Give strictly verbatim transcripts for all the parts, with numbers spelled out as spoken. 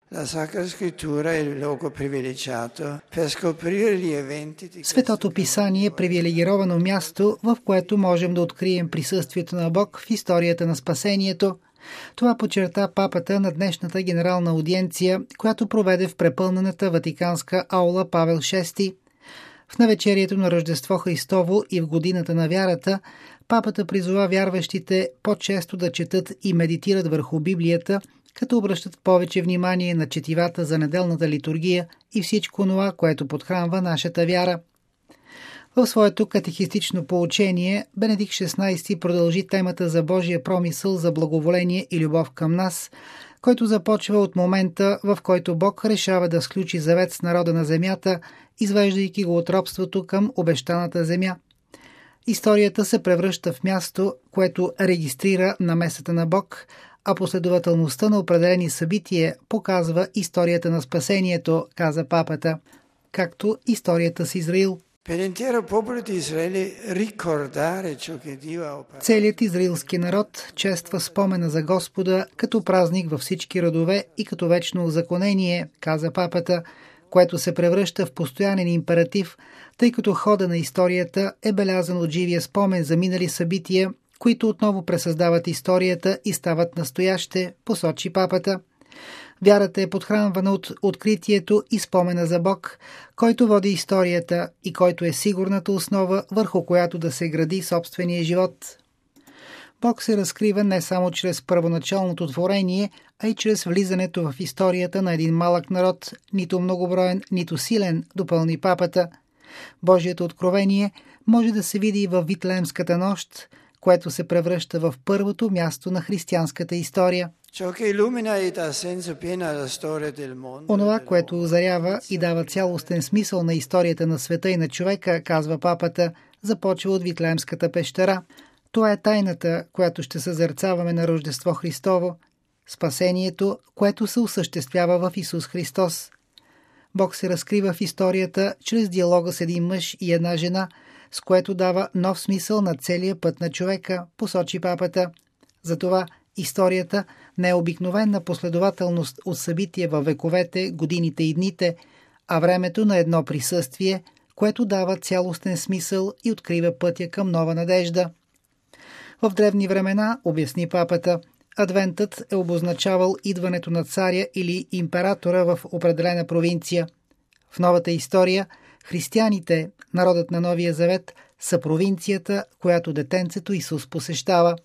Светото писание е привилегировано място, в което можем да открием присъствието на Бог в историята на спасението. Това подчерта папата на днешната генерална аудиенция, която проведе в препълнената Ватиканска аула Павел шести. В навечерието на Рождество Христово и в годината на вярата, папата призова вярващите по-често да четат и медитират върху Библията, като обръщат повече внимание на четивата за неделната литургия и всичко това, което подхранва нашата вяра. В своето катехистично поучение Бенедикт шестнадесети продължи темата за Божия промисъл за благоволение и любов към нас, който започва от момента, в който Бог решава да сключи завет с народа на земята, извеждайки го от робството към обещаната земя. Историята се превръща в място, което регистрира намесата на Бог, а последователността на определени събития показва историята на спасението, каза папата, както историята с Израил. Целият израилски народ чества спомена за Господа като празник във всички родове и като вечно узаконение, каза папата, което се превръща в постоянен императив, тъй като хода на историята е белязан от живия спомен за минали събития, които отново пресъздават историята и стават настояще, посочи папата. Вярата е подхранвана от откритието и спомена за Бог, който води историята и който е сигурната основа, върху която да се гради собствения живот. Бог се разкрива не само чрез първоначалното творение, а и чрез влизането в историята на един малък народ, нито многоброен, нито силен, допълни папата. Божието откровение може да се види и във Витлеемската нощ, което се превръща в първото място на християнската история. Онова, което озарява и дава цялостен смисъл на историята на света и на човека, казва папата, започва от Витлеемската пещера. Това е тайната, която ще съзерцаваме на Рождество Христово, спасението, което се осъществява в Исус Христос. Бог се разкрива в историята чрез диалога с един мъж и една жена, с което дава нов смисъл на целия път на човека, посочи папата. Затова историята не е обикновена последователност от събития във вековете, годините и дните, а времето на едно присъствие, което дава цялостен смисъл и открива пътя към нова надежда. В древни времена, обясни папата, Адвентът е обозначавал идването на царя или императора в определена провинция. В новата история християните, народът на Новия Завет, са провинцията, която детенцето Исус посещава.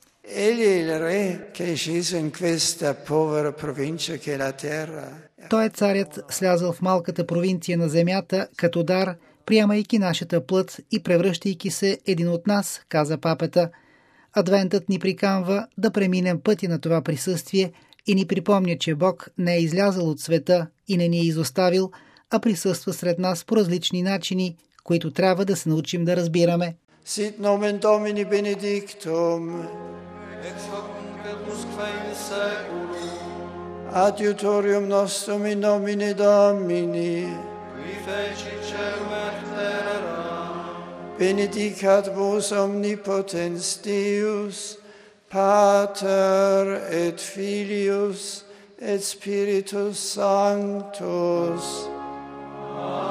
Той е царят, слязъл в малката провинция на земята, като дар, приемайки нашата плът и превръщайки се един от нас, каза папата. Адвентът ни приканва да преминем пътя на това присъствие и ни припомня, че Бог не е излязъл от света и не ни е изоставил, а присъства сред нас по различни начини, които трябва да се научим да разбираме. Sit nomen Domini benedictum, ex hoc nunc et usque in saeculum, adiutorium nostrum in nomine Domini, qui feci caelum et terra, benedicat vos omnipotens Deus, Pater et Filius et Spiritus Sanctus. Amen.